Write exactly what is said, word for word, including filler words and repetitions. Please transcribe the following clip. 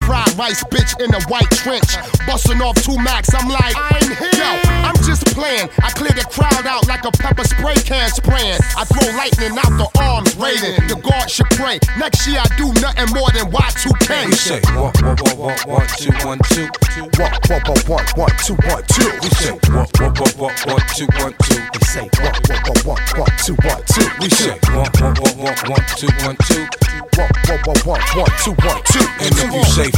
fried rice bitch in a white trench. Busting off two max, I'm like, I'm here. Yo, I'm just playing. I clear the crowd out like a pepper spray can spraying. I throw lightning out the arms, raiding. The guard should pray. Next year I do nothing more than Y two K. We say one, one, one, one, one, two, one, two, two. One, one, one, one, one, two, one, two. We say one, one, one, one, one, two, one, two. We say one, one, one, one, one, two, one, two. We say one, one, one, one, one, two, one, two. One, one, one, one, one, two, one, two. And if you say